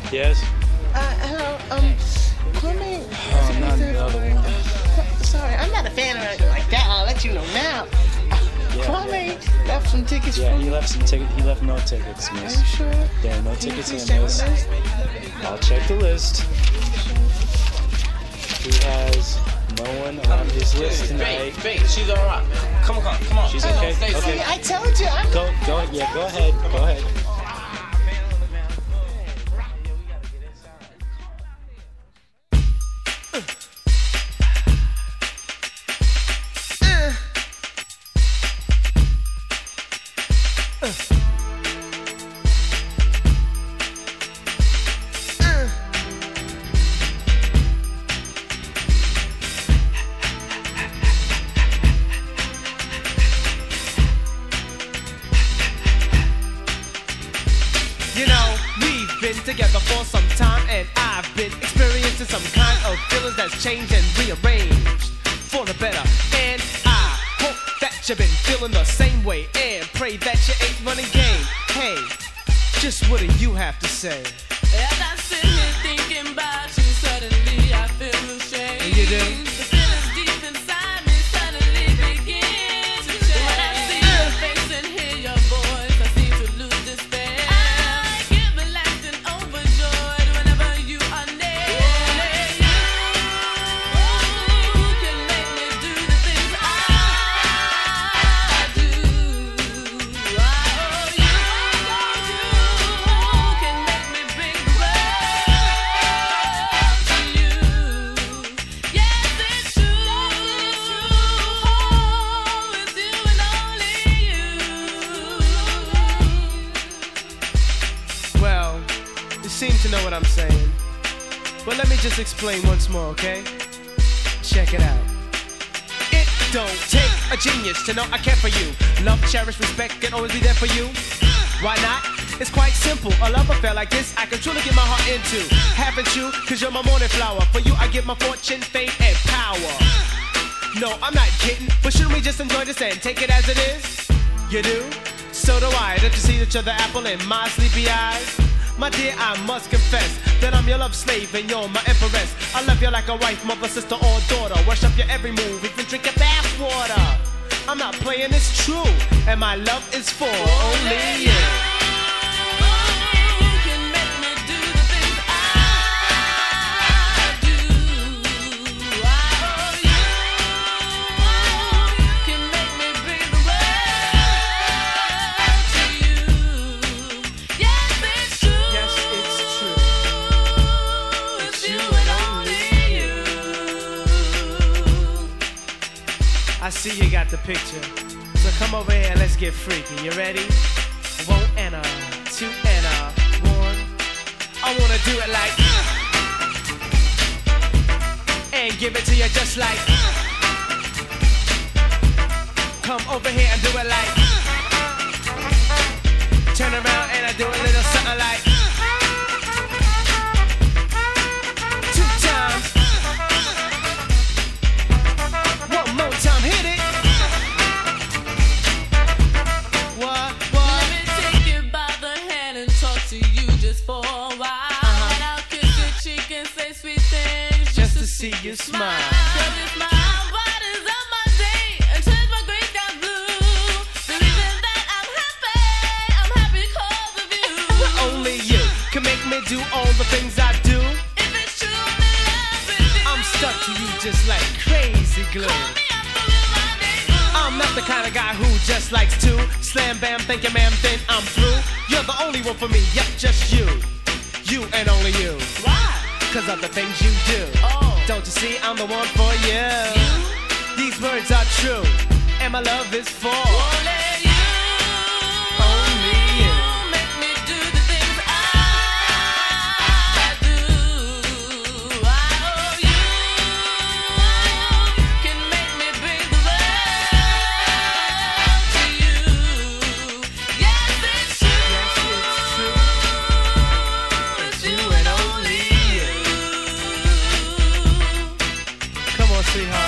Yes? Hello, Kwame. Oh, not the other one. Sorry, I'm not a fan or anything like that. I'll let you know now. Kwame left some tickets for Yeah, me. he left some tickets. He left no tickets, Are miss. you sure? There are no Can you tickets please in check this. with us? I'll check the list. He has no one on his list tonight. Fake, she's alright. Come on. She's okay? Stay Okay. See, I told you. I'm Go ahead. Go ahead. You know, we've been together for some time, and I've been experiencing some kind of feelings that's changed and rearranged for the better. And I hope that you've been feeling the same way, and pray that you ain't running game. Hey, just what do you have to say? As I sit here thinking about you, suddenly I feel ashamed. And you do? The feelings deep inside me suddenly begin to change. When I see your face and hear your voice, I seem to lose despair. I get relaxed and overjoyed whenever you are near. Only you can make me do the things I do. You can make me bring the world to you. Yes, it's true. It's you and only you. Well, you seem to know what I'm saying. But let me just explain once more, okay? Check it out. It don't take a genius to know I care for you. Love, cherish, respect, and always be there for you. Why not? It's quite simple. A love affair like this, I can truly get my heart into. Haven't you? Cause you're my morning flower. For you, I give my fortune, fame, and power. No, I'm not kidding. But shouldn't we just enjoy this and take it as it is? You do? So do I. Don't you see each other apple in my sleepy eyes? My dear, I must confess that I'm your love slave and you're my empress. I love you like a wife, mother, sister, or daughter. Worship your every move, even drink your bath water. I'm not playing, it's true. And my love is for only you. Can make me do the things I do. You can make me bring the world to you. Yes, it's true. Yes, it's true. It's you and only you. I see you got the picture. So come over here and let's get freaky. You ready? 1 and a 2 and a 1. I wanna do it like and give it to you just like. Come over here and do it like. Turn around and I do a little something like. 2 times. 1 more time, hit it. What? Let me take you by the hand and talk to you just for a while. And I'll kiss your cheek and say sweet things Just to see you smile. Cause it's my brightest of my day and turns my gray sky blue. The reason that I'm happy cause of you. Only you can make me do all the things I do. If it's true, I'm in love with you. I'm stuck to you just like crazy glue. Call me up for real, my name. I'm not the kind of guy who just likes to slam bam, thank you ma'am, then I'm through. You're the only one for me, yep, just you. You and only you. Why? Cause of the things you do. Oh. Don't you see I'm the one for you? These words are true, and my love is for Only you. only you. Make me do the things I do. You can make me bring the world to you. Yes, it's true. Yes, it's true. It's you and only you. Come on, sweetheart.